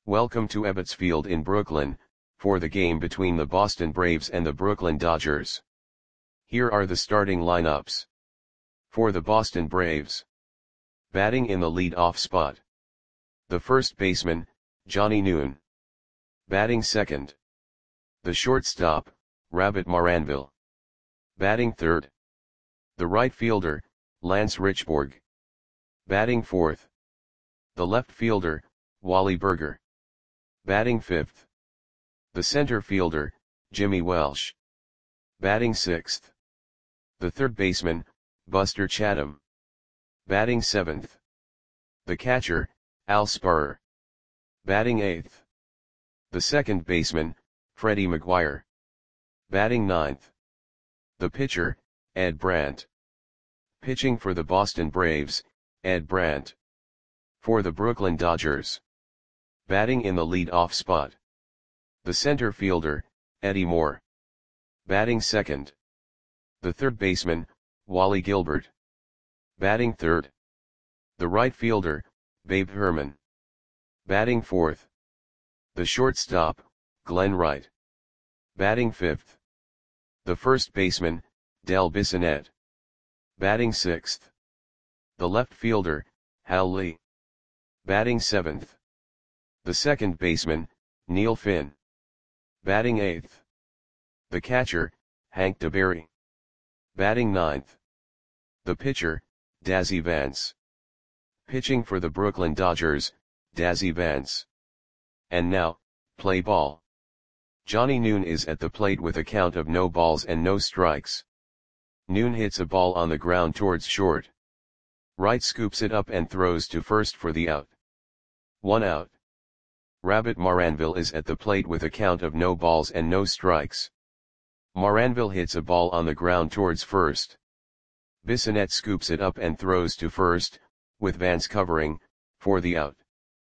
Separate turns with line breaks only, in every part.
Welcome to Ebbets Field in Brooklyn, for the game between the Boston Braves and the Brooklyn Dodgers. Here are the starting lineups. For the Boston Braves. Batting in the lead-off spot. The first baseman, Johnny Noon. Batting second. The shortstop, Rabbit Maranville. Batting third. The right fielder, Lance Richburg. Batting fourth. The left fielder, Wally Burger. Batting fifth. The center fielder, Jimmy Welsh. Batting sixth. The third baseman, Buster Chatham. Batting seventh. The catcher, Al Spurrier. Batting eighth. The second baseman, Freddie McGuire. Batting ninth. The pitcher, Ed Brandt. Pitching for the Boston Braves, Ed Brandt. For the Brooklyn Dodgers. Batting in the lead-off spot. The center fielder, Eddie Moore. Batting second. The third baseman, Wally Gilbert. Batting third. The right fielder, Babe Herman. Batting fourth. The shortstop, Glenn Wright. Batting fifth. The first baseman, Del Bissonette. Batting sixth. The left fielder, Hal Lee. Batting seventh. The second baseman, Neil Finn. Batting eighth. The catcher, Hank DeBerry. Batting ninth. The pitcher, Dazzy Vance. Pitching for the Brooklyn Dodgers, Dazzy Vance. And now, play ball. Johnny Noon is at the plate with a count of no balls and no strikes. Noon hits a ball on the ground towards short. Wright scoops it up and throws to first for the out. 1 out. Rabbit Maranville is at the plate with a count of no balls and no strikes. Maranville hits a ball on the ground towards first. Bissonette scoops it up and throws to first, with Vance covering, for the out.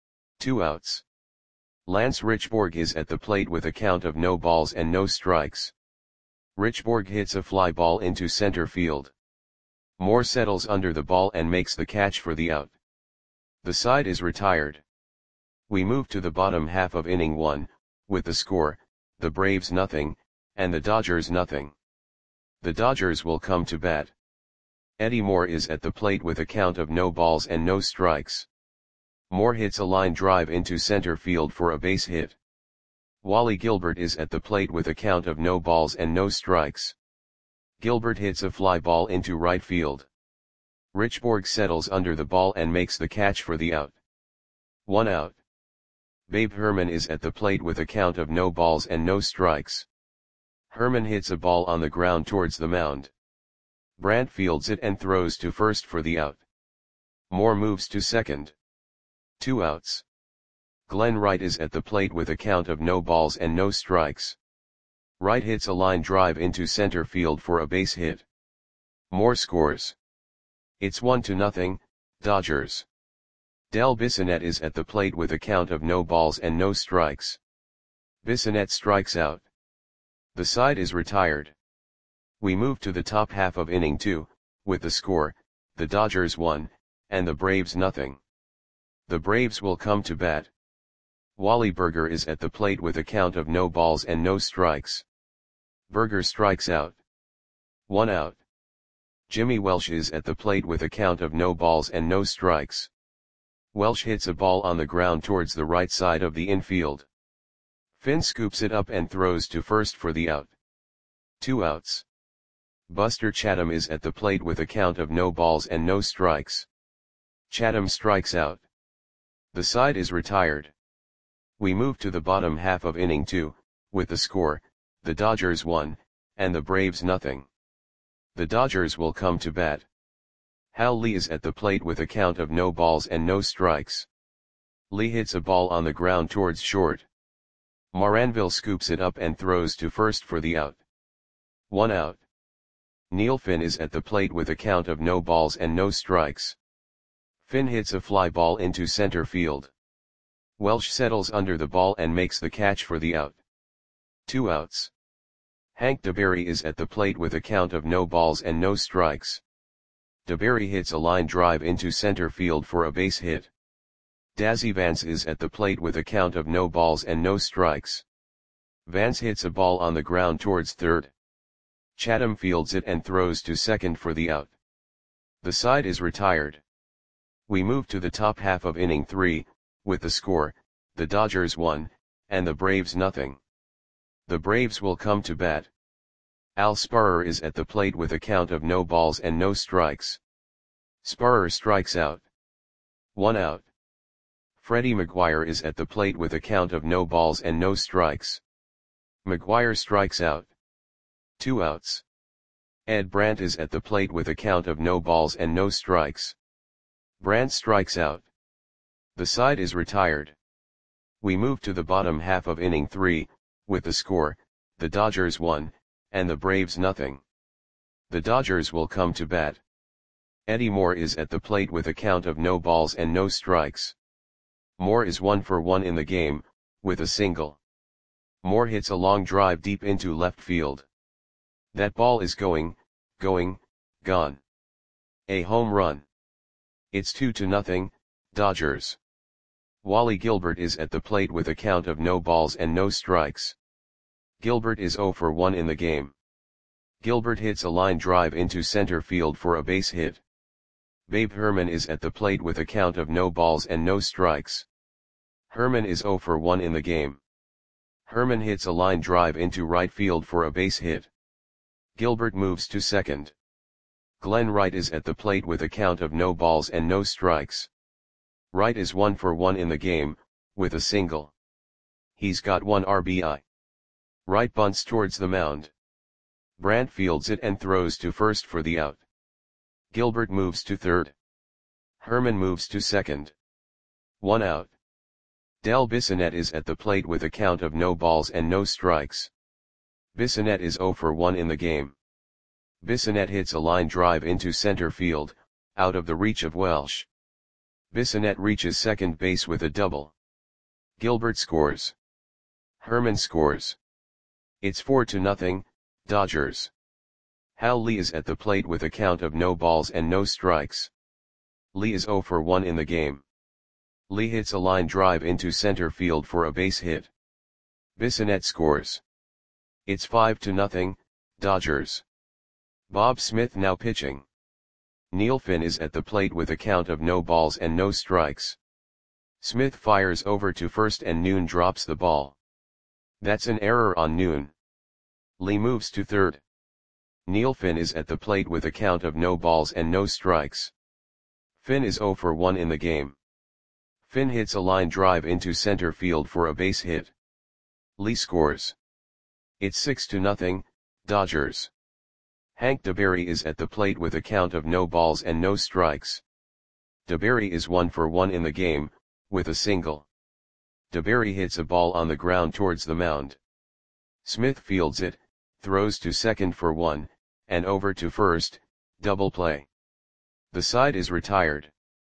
2 outs. Lance Richburg is at the plate with a count of no balls and no strikes. Richburg hits a fly ball into center field. Moore settles under the ball and makes the catch for the out. The side is retired. We move to the bottom half of inning 1, with the score, the Braves 0, and the Dodgers 0. The Dodgers will come to bat. Eddie Moore is at the plate with a count of no balls and no strikes. Moore hits a line drive into center field for a base hit. Wally Gilbert is at the plate with a count of no balls and no strikes. Gilbert hits a fly ball into right field. Richburg settles under the ball and makes the catch for the out. 1 out. Babe Herman is at the plate with a count of no balls and no strikes. Herman hits a ball on the ground towards the mound. Brandt fields it and throws to first for the out. Moore moves to second. 2 outs. Glenn Wright is at the plate with a count of no balls and no strikes. Wright hits a line drive into center field for a base hit. Moore scores. It's 1-0, Dodgers. Del Bissonette is at the plate with a count of no balls and no strikes. Bissonette strikes out. The side is retired. We move to the top half of inning 2, with the score, the Dodgers 1, and the Braves 0. The Braves will come to bat. Wally Burger is at the plate with a count of no balls and no strikes. Burger strikes out. 1 out. Jimmy Welsh is at the plate with a count of no balls and no strikes. Welsh hits a ball on the ground towards the right side of the infield. Finn scoops it up and throws to first for the out. 2 outs. Buster Chatham is at the plate with a count of no balls and no strikes. Chatham strikes out. The side is retired. We move to the bottom half of inning 2, with the score, the Dodgers 1, and the Braves 0. The Dodgers will come to bat. Hal Lee is at the plate with a count of no balls and no strikes. Lee hits a ball on the ground towards short. Maranville scoops it up and throws to first for the out. 1 out. Neil Finn is at the plate with a count of no balls and no strikes. Finn hits a fly ball into center field. Welsh settles under the ball and makes the catch for the out. 2 outs. Hank DeBerry is at the plate with a count of no balls and no strikes. DeBerry hits a line drive into center field for a base hit. Dazzy Vance is at the plate with a count of no balls and no strikes. Vance hits a ball on the ground towards third. Chatham fields it and throws to second for the out. The side is retired. We move to the top half of inning 3, with the score, the Dodgers 1, and the Braves nothing. The Braves will come to bat. Al Sparrer is at the plate with a count of no balls and no strikes. Sparrer strikes out. 1 out. Freddie McGuire is at the plate with a count of no balls and no strikes. McGuire strikes out. 2 outs. Ed Brandt is at the plate with a count of no balls and no strikes. Brandt strikes out. The side is retired. We move to the bottom half of inning 3, with the score, the Dodgers 1, and the Braves nothing. The Dodgers will come to bat. Eddie Moore is at the plate with a count of no balls and no strikes. Moore is 1 for 1 in the game, with a single. Moore hits a long drive deep into left field. That ball is going, gone. A home run. It's 2-0, Dodgers. Wally Gilbert is at the plate with a count of no balls and no strikes. Gilbert is 0 for 1 in the game. Gilbert hits a line drive into center field for a base hit. Babe Herman is at the plate with a count of no balls and no strikes. Herman is 0 for 1 in the game. Herman hits a line drive into right field for a base hit. Gilbert moves to second. Glenn Wright is at the plate with a count of no balls and no strikes. Wright is 1 for 1 in the game, with a single. He's got 1 RBI. Wright bunts towards the mound. Brandt fields it and throws to first for the out. Gilbert moves to third. Herman moves to second. 1 out. Del Bissonette is at the plate with a count of no balls and no strikes. Bissonette is 0 for 1 in the game. Bissonette hits a line drive into center field, out of the reach of Welsh. Bissonette reaches second base with a double. Gilbert scores. Herman scores. It's 4-0, Dodgers. Hal Lee is at the plate with a count of no balls and no strikes. Lee is 0 for 1 in the game. Lee hits a line drive into center field for a base hit. Bissonette scores. It's 5-0, Dodgers. Bob Smith now pitching. Neil Finn is at the plate with a count of no balls and no strikes. Smith fires over to first and Noon drops the ball. That's an error on Noon. Lee moves to third. Neil Finn is at the plate with a count of no balls and no strikes. Finn is 0 for 1 in the game. Finn hits a line drive into center field for a base hit. Lee scores. It's 6-0, Dodgers. Hank DeBerry is at the plate with a count of no balls and no strikes. DeBerry is 1 for 1 in the game, with a single. DeBerry hits a ball on the ground towards the mound. Smith fields it, throws to second for 1, and over to first, double play. The side is retired.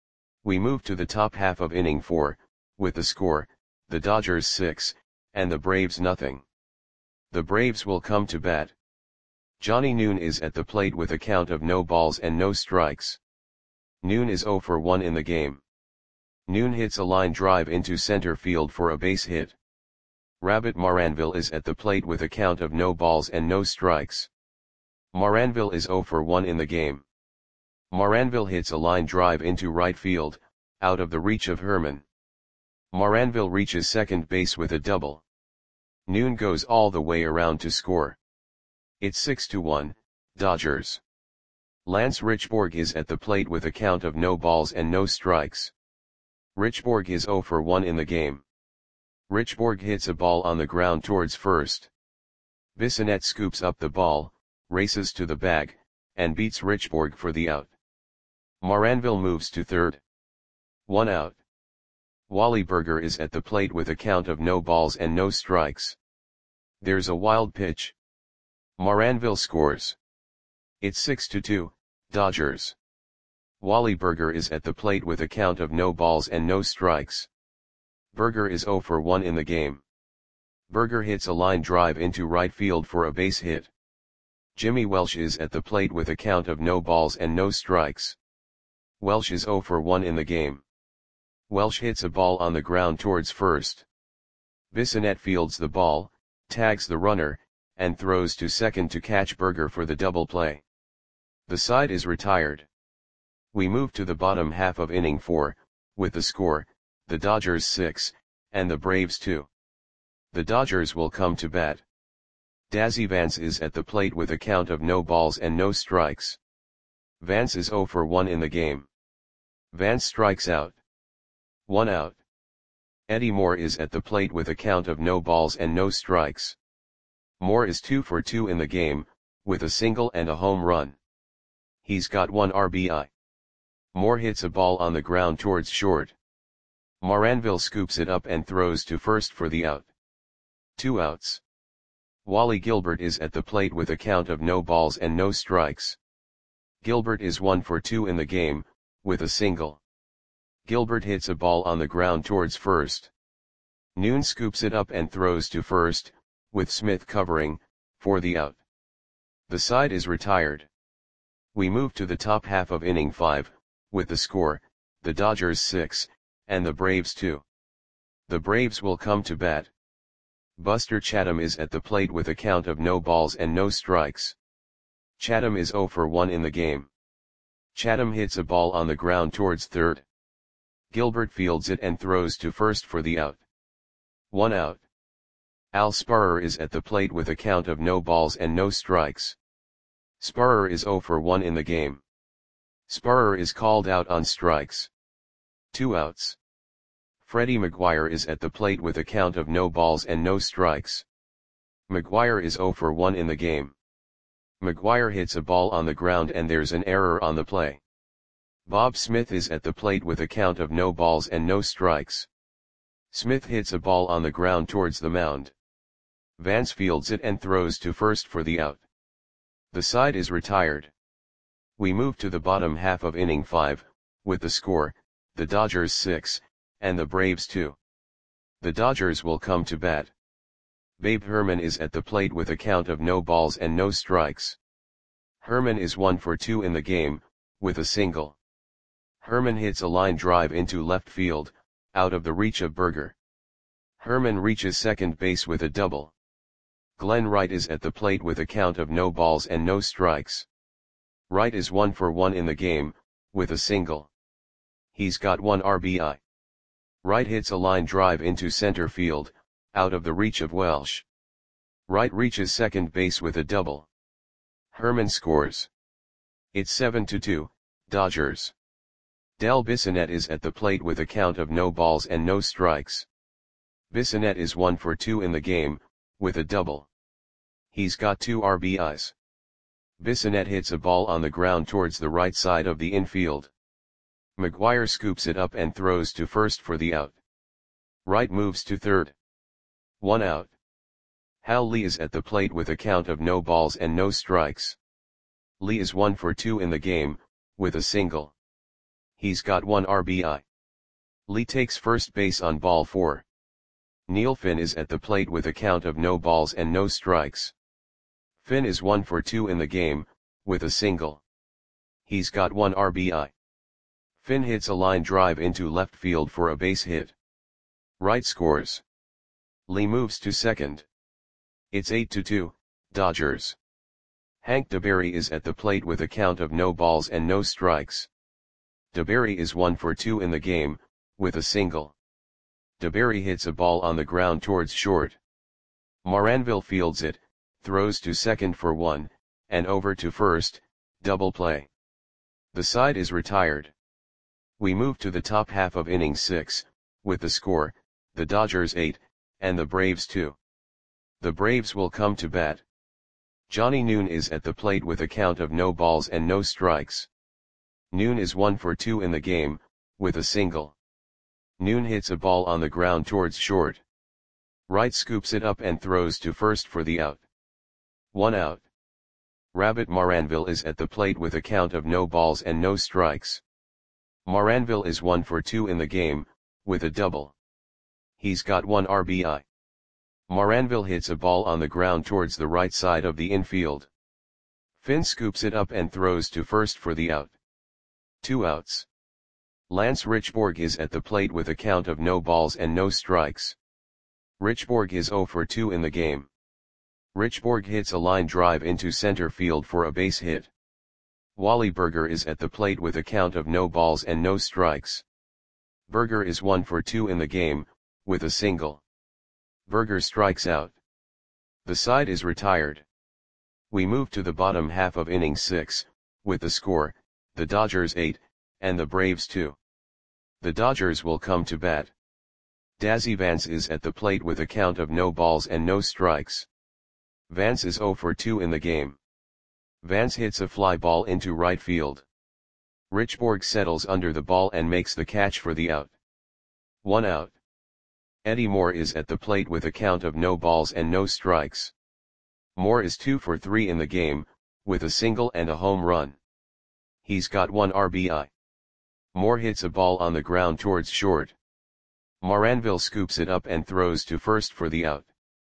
We move to the top half of inning 4, with the score, the Dodgers 6, and the Braves nothing. The Braves will come to bat. Johnny Noon is at the plate with a count of no balls and no strikes. Noon is 0 for 1 in the game. Noon hits a line drive into center field for a base hit. Rabbit Maranville is at the plate with a count of no balls and no strikes. Maranville is 0 for 1 in the game. Maranville hits a line drive into right field, out of the reach of Herman. Maranville reaches second base with a double. Noon goes all the way around to score. It's 6-1, Dodgers. Lance Richborg is at the plate with a count of no balls and no strikes. Richborg is 0 for 1 in the game. Richborg hits a ball on the ground towards first. Bissonette scoops up the ball, races to the bag, and beats Richborg for the out. Maranville moves to third. 1 out. Wally Berger is at the plate with a count of no balls and no strikes. There's a wild pitch. Maranville scores. It's 6-2, Dodgers. Wally Berger is at the plate with a count of no balls and no strikes. Berger is 0 for 1 in the game. Berger hits a line drive into right field for a base hit. Jimmy Welsh is at the plate with a count of no balls and no strikes. Welsh is 0 for 1 in the game. Welsh hits a ball on the ground towards first. Bissonette fields the ball, tags the runner, and throws to second to catch Berger for the double play. The side is retired. We move to the bottom half of inning 4, with the score, the Dodgers 6, and the Braves 2. The Dodgers will come to bat. Dazzy Vance is at the plate with a count of no balls and no strikes. Vance is 0 for 1 in the game. Vance strikes out. 1 out. Eddie Moore is at the plate with a count of no balls and no strikes. Moore is 2 for 2 in the game, with a single and a home run. He's got 1 RBI. Moore hits a ball on the ground towards short. Moranville scoops it up and throws to first for the out. 2 outs. Wally Gilbert is at the plate with a count of no balls and no strikes. Gilbert is 1 for 2 in the game, with a single. Gilbert hits a ball on the ground towards first. Noon scoops it up and throws to first, with Smith covering, for the out. The side is retired. We move to the top half of inning 5, with the score, the Dodgers 6, and the Braves 2. The Braves will come to bat. Buster Chatham is at the plate with a count of no balls and no strikes. Chatham is 0 for 1 in the game. Chatham hits a ball on the ground towards third. Gilbert fields it and throws to first for the out. 1 out. Al Sparrer is at the plate with a count of no balls and no strikes. Sparrer is 0 for 1 in the game. Sparrer is called out on strikes. 2 outs. Freddie McGuire is at the plate with a count of no balls and no strikes. McGuire is 0 for 1 in the game. McGuire hits a ball on the ground and there's an error on the play. Bob Smith is at the plate with a count of no balls and no strikes. Smith hits a ball on the ground towards the mound. Vance fields it and throws to first for the out. The side is retired. We move to the bottom half of inning 5, with the score, the Dodgers 6, and the Braves 2. The Dodgers will come to bat. Babe Herman is at the plate with a count of no balls and no strikes. Herman is 1 for 2 in the game, with a single. Herman hits a line drive into left field, out of the reach of Berger. Herman reaches second base with a double. Glenn Wright is at the plate with a count of no balls and no strikes. Wright is 1 for 1 in the game, with a single. He's got 1 RBI. Wright hits a line drive into center field, out of the reach of Welsh. Wright reaches second base with a double. Herman scores. It's 7-2, Dodgers. Del Bissonette is at the plate with a count of no balls and no strikes. Bissonette is 1 for 2 in the game, with a double. He's got 2 RBIs. Bissonette hits a ball on the ground towards the right side of the infield. McGuire scoops it up and throws to first for the out. Wright moves to third. 1 out. Hal Lee is at the plate with a count of no balls and no strikes. Lee is 1 for 2 in the game, with a single. He's got 1 RBI. Lee takes first base on ball 4. Neil Finn is at the plate with a count of no balls and no strikes. Finn is 1 for 2 in the game, with a single. He's got 1 RBI. Finn hits a line drive into left field for a base hit. Wright scores. Lee moves to second. It's 8-2, Dodgers. Hank DeBerry is at the plate with a count of no balls and no strikes. DeBerry is 1 for 2 in the game, with a single. DeBerry hits a ball on the ground towards short. Moranville fields it, throws to second for 1, and over to first, double play. The side is retired. We move to the top half of inning 6, with the score, the Dodgers 8, and the Braves 2. The Braves will come to bat. Johnny Noon is at the plate with a count of no balls and no strikes. Noon is 1 for 2 in the game, with a single. Noon hits a ball on the ground towards short. Wright scoops it up and throws to first for the out. 1 out. Rabbit Moranville is at the plate with a count of no balls and no strikes. Moranville is 1 for 2 in the game, with a double. He's got 1 RBI. Moranville hits a ball on the ground towards the right side of the infield. Finn scoops it up and throws to first for the out. 2 outs. Lance Richborg is at the plate with a count of no balls and no strikes. Richborg is 0 for 2 in the game. Richborg hits a line drive into center field for a base hit. Wally Berger is at the plate with a count of no balls and no strikes. Berger is 1 for 2 in the game, with a single. Berger strikes out. The side is retired. We move to the bottom half of inning 6, with the score, the Dodgers 8, and the Braves 2. The Dodgers will come to bat. Dazzy Vance is at the plate with a count of no balls and no strikes. Vance is 0 for 2 in the game. Vance hits a fly ball into right field. Richborg settles under the ball and makes the catch for the out. 1 out. Eddie Moore is at the plate with a count of no balls and no strikes. Moore is 2 for 3 in the game, with a single and a home run. He's got 1 RBI. Moore hits a ball on the ground towards short. Moranville scoops it up and throws to first for the out.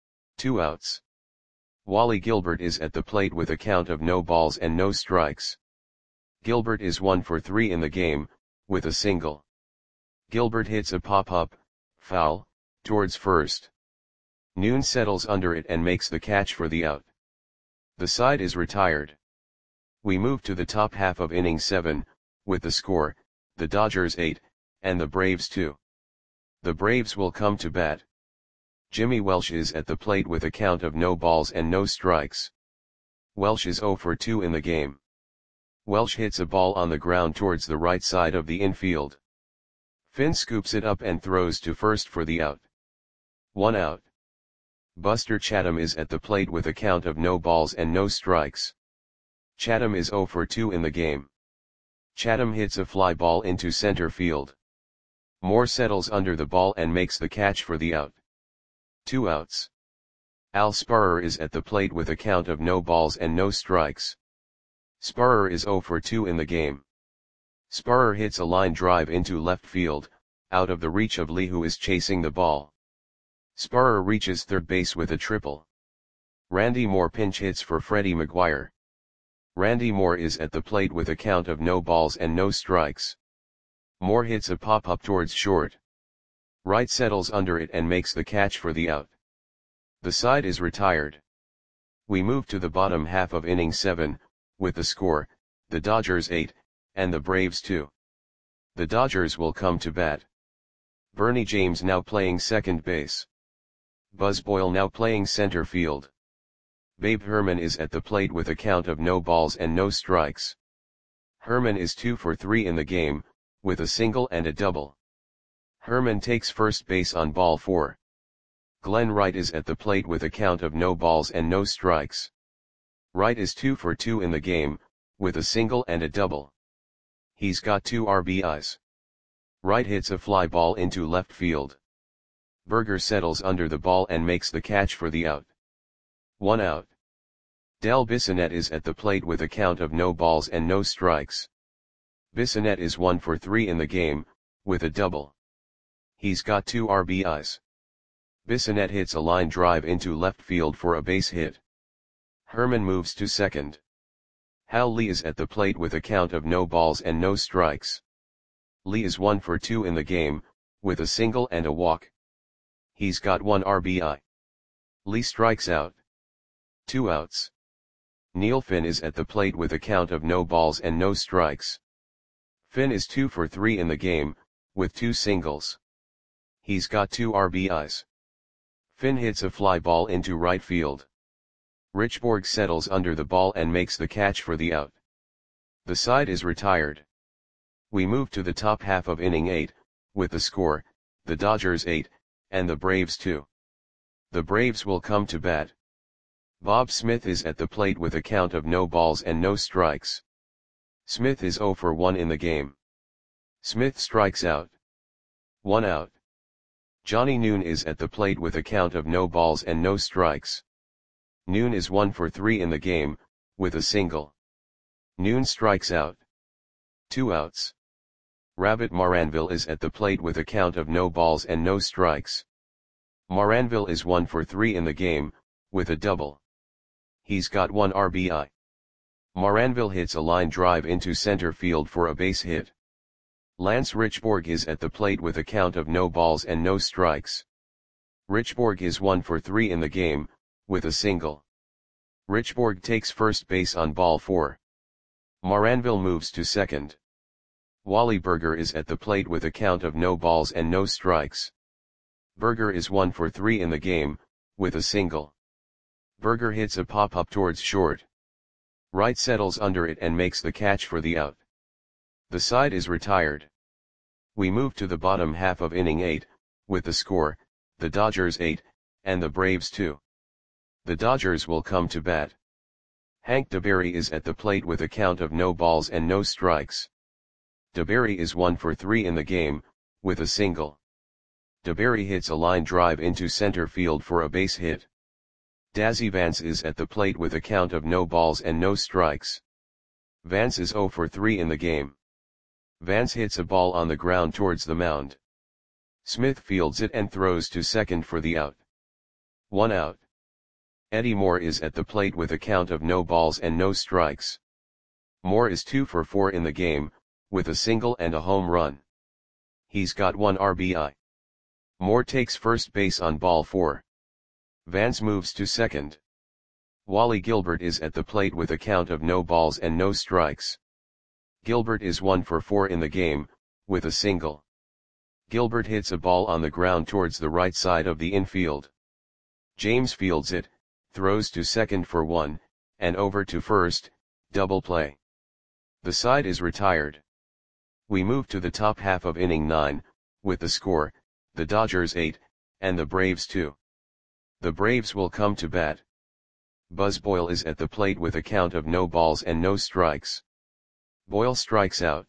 2 outs. Wally Gilbert is at the plate with a count of no balls and no strikes. Gilbert is 1 for 3 in the game, with a single. Gilbert hits a pop-up, foul, towards first. Noon settles under it and makes the catch for the out. The side is retired. We move to the top half of inning 7, with the score, the Dodgers 8, and the Braves 2. The Braves will come to bat. Jimmy Welsh is at the plate with a count of no balls and no strikes. Welsh is 0 for 2 in the game. Welsh hits a ball on the ground towards the right side of the infield. Finn scoops it up and throws to first for the out. 1 out. Buster Chatham is at the plate with a count of no balls and no strikes. Chatham is 0 for 2 in the game. Chatham hits a fly ball into center field. Moore settles under the ball and makes the catch for the out. 2 outs. Al Sparrer is at the plate with a count of no balls and no strikes. Sparrer is 0 for 2 in the game. Sparrer hits a line drive into left field, out of the reach of Lee, who is chasing the ball. Sparrer reaches third base with a triple. Randy Moore pinch hits for Freddie McGuire. Randy Moore is at the plate with a count of no balls and no strikes. Moore hits a pop-up towards short. Wright settles under it and makes the catch for the out. The side is retired. We move to the bottom half of inning 7, with the score, the Dodgers 8, and the Braves 2. The Dodgers will come to bat. Bernie James now playing second base. Buzz Boyle now playing center field. Babe Herman is at the plate with a count of no balls and no strikes. Herman is 2 for 3 in the game, with a single and a double. Herman takes first base on ball 4. Glenn Wright is at the plate with a count of no balls and no strikes. Wright is 2 for 2 in the game, with a single and a double. He's got 2 RBIs. Wright hits a fly ball into left field. Berger settles under the ball and makes the catch for the out. 1 out. Del Bissonette is at the plate with a count of no balls and no strikes. Bissonette is 1 for 3 in the game, with a double. He's got 2 RBIs. Bissonette hits a line drive into left field for a base hit. Herman moves to second. Hal Lee is at the plate with a count of no balls and no strikes. Lee is 1 for 2 in the game, with a single and a walk. He's got 1 RBI. Lee strikes out. 2 outs. Neil Finn is at the plate with a count of no balls and no strikes. Finn is 2 for 3 in the game, with 2 singles. He's got 2 RBIs. Finn hits a fly ball into right field. Richborg settles under the ball and makes the catch for the out. The side is retired. We move to the top half of inning 8, with the score, the Dodgers 8, and the Braves 2. The Braves will come to bat. Bob Smith is at the plate with a count of no balls and no strikes. Smith is 0 for 1 in the game. Smith strikes out. 1 out. Johnny Noon is at the plate with a count of no balls and no strikes. Noon is 1 for 3 in the game, with a single. Noon strikes out. 2 outs. Rabbit Moranville is at the plate with a count of no balls and no strikes. Moranville is 1 for 3 in the game, with a double. He's got 1 RBI. Moranville hits a line drive into center field for a base hit. Lance Richborg is at the plate with a count of no balls and no strikes. Richborg is 1 for 3 in the game, with a single. Richborg takes first base on ball 4. Moranville moves to second. Wally Berger is at the plate with a count of no balls and no strikes. Berger is 1 for 3 in the game, with a single. Berger hits a pop-up towards short. Wright settles under it and makes the catch for the out. The side is retired. We move to the bottom half of inning 8, with the score, the Dodgers 8, and the Braves 2. The Dodgers will come to bat. Hank DeBerry is at the plate with a count of no balls and no strikes. DeBerry is 1 for 3 in the game, with a single. DeBerry hits a line drive into center field for a base hit. Dazzy Vance is at the plate with a count of no balls and no strikes. Vance is 0 for 3 in the game. Vance hits a ball on the ground towards the mound. Smith fields it and throws to second for the out. 1 out. Eddie Moore is at the plate with a count of no balls and no strikes. Moore is 2 for 4 in the game, with a single and a home run. He's got 1 RBI. Moore takes first base on ball 4. Vance moves to second. Wally Gilbert is at the plate with a count of no balls and no strikes. Gilbert is 1 for 4 in the game, with a single. Gilbert hits a ball on the ground towards the right side of the infield. James fields it, throws to second for 1, and over to first, double play. The side is retired. We move to the top half of inning 9, with the score, the Dodgers 8, and the Braves 2. The Braves will come to bat. Buzz Boyle is at the plate with a count of no balls and no strikes. Boyle strikes out.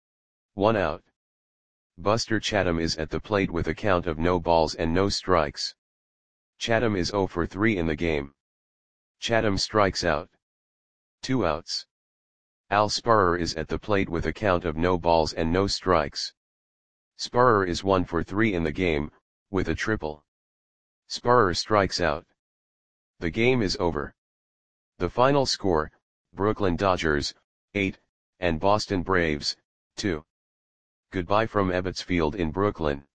1 out. Buster Chatham is at the plate with a count of no balls and no strikes. Chatham is 0 for 3 in the game. Chatham strikes out. 2 outs. Al Sparrer is at the plate with a count of no balls and no strikes. Sparrer is 1 for 3 in the game, with a triple. Sparrer strikes out. The game is over. The final score, Brooklyn Dodgers, 8, and Boston Braves, 2. Goodbye from Ebbets Field in Brooklyn.